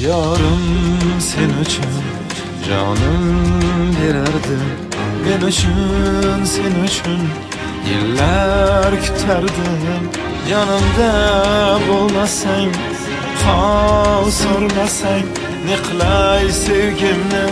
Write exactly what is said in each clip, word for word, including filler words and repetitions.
Yorim sen uchun jonim berardim, men uchun sen uchun yillar kutardim. Yonimda bo'lmasang, hol so'rmasang, ne qilay sevgimni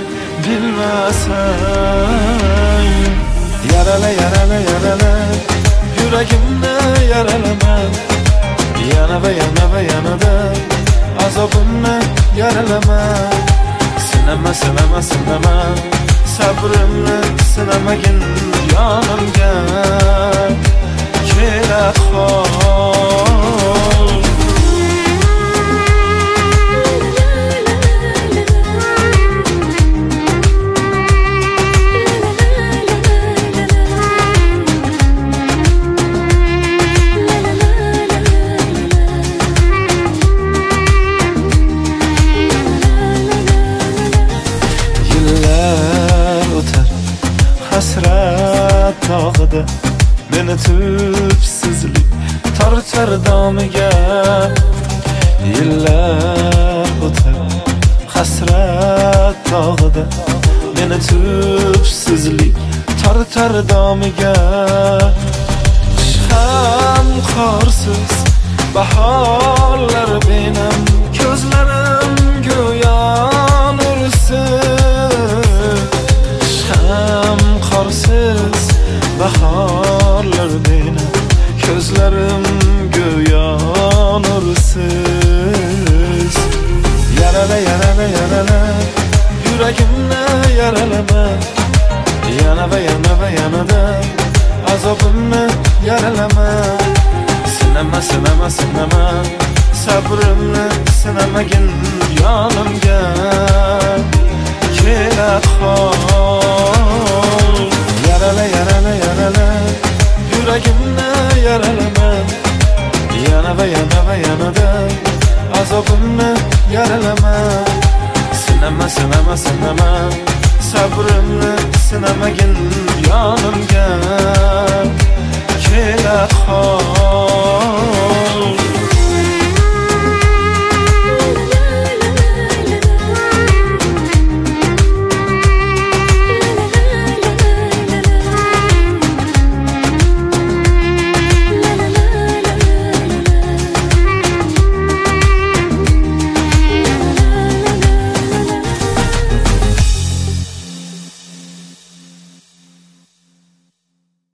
bilmasang. Yarala yarala yarala yuragimni yaralama, yana va yana va yanada azobimni yaralama. Sinama sinama sinama sabrimni sinamagin, yonimga kela qol. Hasrat tog'ida meni tubsizlik tortar domiga. Yillar o'tar hasrat tog'ida meni tubsizlik tortar domiga. Qish ham qorsiz, bahorlar benam, ko'zlarim go'yo nursiz. Qish ham qorsiz, bahorlar benam, ko'zlarim go'yo nursiz. Yarala yarala yarala yuragimni yaralama, yana va yana va yanada azobimni yaralama. Sinama sinama sinama sabrimni sinamagin, yonimga kela qol.